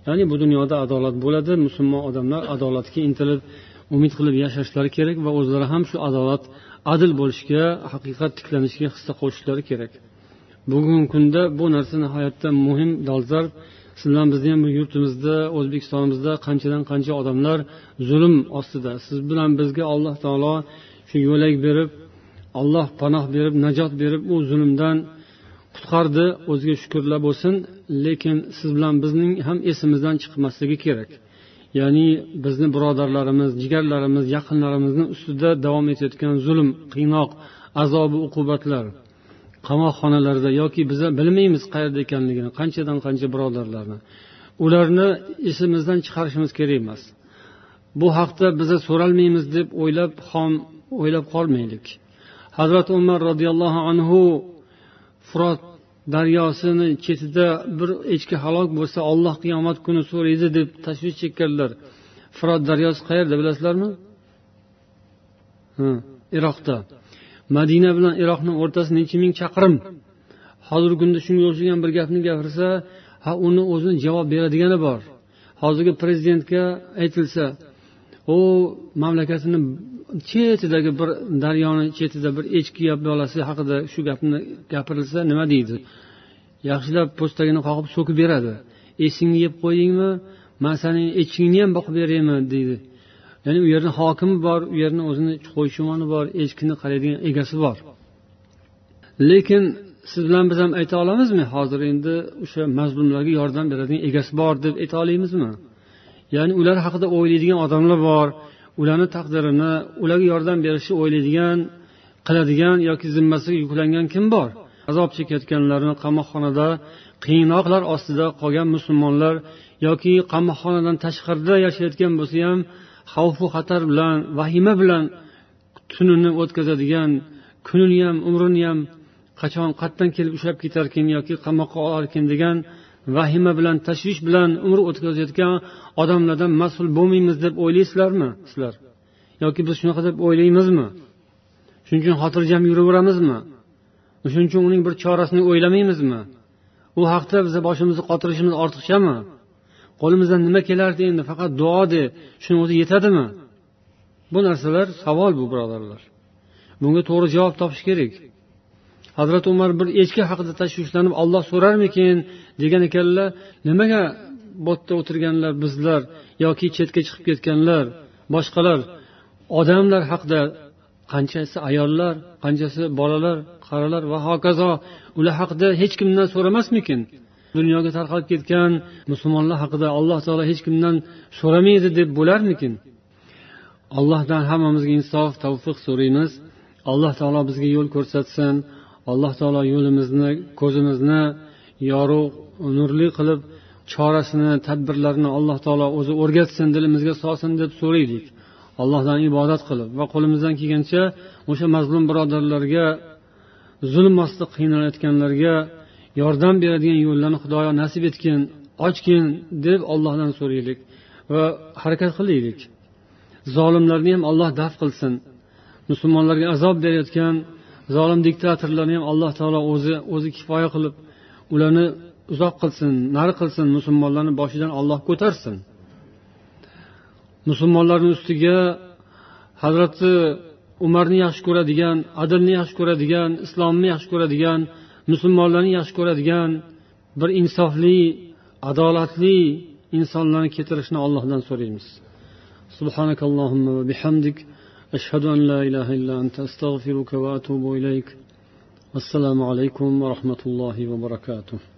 ya'ni bu dunyoda adolat bo'ladi. Musulmon odamlar adolatga intilib umid qilib yashashlari kerak va o'zlari ham shu adolat, adil bo'lishiga, haqiqat tiklanishiga hissa qo'shishlari kerak. Bugungi kunda bu narsa nihoyatda muhim dolzarb. Siz bilan bizni ham bu yurtimizda, O'zbekistonimizda qanchadan qancha odamlar zulm ostida. Siz bilan bizga Alloh taolo shu yo'lak berib, Alloh panoh berib, najot berib, u zulmdan qutqardi. O'ziga shukrlar bo'lsin. Lekin siz bilan bizning ham esimizdan chiqmasligi kerak. Ya'ni bizni birodarlarimiz, jigarlarimiz, yaqinlarimizning ustida davom etayotgan zulm, qiynoq, azobi, uqubatlar, qamoqxonalarda yoki biz bilmaymiz qayerda ekanligini, qanchadan qancha birodarlarni, ularni esimizdan chiqarishimiz kerak emas. Bu haqda biza so'ralmaymiz deb o'ylab qolmaylik. Hazrat Umar radhiyallohu anhu Furot daryosini chetida bir echki halok bo'lsa, Alloh qiyomat kuni so'raydi deb tashvish chekkanlar. Furot daryosi qayerda bilasizlarmi? Iroqda. Madina bilan Iroqning o'rtasi necha ming chaqirim. Hozirgi kunda shunga o'xshagan bir gapni gapirsa, uni o'zini javob beradigani bor. Hozirgi prezidentga aytilsa, u mamlakatini chetidagi bir daryoni chetida bir echki bolasi haqida shu gapni gapirilsa nima deydi? Yaxshilab po'stagini qoqib so'kib beradi. Esingni yeb qo'yingmi? Men sening echkingni ham boqib beraymi deydi. Ya'ni u yerning hokimi bor, u yerning o'zini qo'yshimoni bor, echkini qaraydigan egasi bor. Lekin siz bilan biz ham ayta olamizmi? Hozir endi o'sha mazlumlarga yordam beradigan egasi bor deb ayta olamizmi? Ya'ni ular haqida o'ylaydigan odamlar bor. Ularning taqdirini, ularga yordam berishni o'ylaydigan, qiladigan yoki zimmasiga yuklangan kim bor? Azob chekayotganlarni, qamoqxonada, qiynoqlar ostida qolgan musulmonlar yoki qamoqxonadan tashqarida yashayotgan bo'lsa ham xavfu xatar bilan, vahima bilan tunini o'tkazadigan, kunini ham, umrini ham qachon qatdan kelib ushlab ketarkin yoki qamoqqa olarkin degan vahima bilan, tashvish bilan umr o'tkazayotgan odamlardan mas'ul bo'lmaymiz deb o'ylaysizlarmi sizlar? Yoki biz shunaqa deb o'ylaymizmi? Shuning uchun xotirjam yuraveramizmi? Shuning uchun uning bir chorasini o'ylamaymizmi? U haqda biz boshimizni qotirishimiz ortiqchami? Qo'limizdan nima kelardi endi? Faqat duo de, shuning o'zi yetadimi? Bu narsalar savol bu, birodarlar. Bunga to'g'ri javob topish kerak. Hazrat Umar bir echki haqida tashvishlanib, Alloh so'rarmikin degan ekanlar. Nimaga botda o'tirganlar bizlar yoki chetga chiqib ketganlar, boshqalar odamlar haqida, qanchasi ayollar, qanchasi bolalar, qarilar va hokazo, ular haqida hech kimdan so'ramasmikin? Dunyoga tarqalib ketgan musulmonlar haqida Alloh taolo hech kimdan so'ramaydi deb bo'larmikin? Allohdan hammamizga insof, tavfiq so'raymiz. Alloh taolo bizga yo'l ko'rsatsin. Alloh taolo yo'limizni, ko'zimizni yorug', nurli qilib, chorasini, tadbirlarini Alloh taolo o'zi o'rgatsin, dilimizga solsin deb so'raylik. Allohdan ibodat qilib va qo'limizdan kelgancha o'sha mazlum birodarlarga, zulm ostida qiynalayotganlarga yordam beradigan yo'llarni Xudoyo nasib etgin, ochgin deb Allohdan so'raylik va harakat qilaylik. Zolimlarni ham Alloh daf qilsin. Musulmonlarga azob berayotgan zolim diktatorlarni ham Alloh taolo o'zi kifoya qilib, ularni uzoq qilsin, nari qilsin, musulmonlarning boshidan Alloh ko'tarsin. Musulmonlarning ustiga Hazrati Umarni yaxshi ko'radigan, adilni yaxshi ko'radigan, islomni yaxshi ko'radigan, musulmonlarni yaxshi ko'radigan bir insofli, adolatli insonlarni keltirishni Allohdan so'raymiz. Subhanakallohumma va bihamdik, ashhadu an la ilaha illa anta, astaghfiruka va atubu ilayk. Assalomu alaykum va rahmatullohi va barakatuh.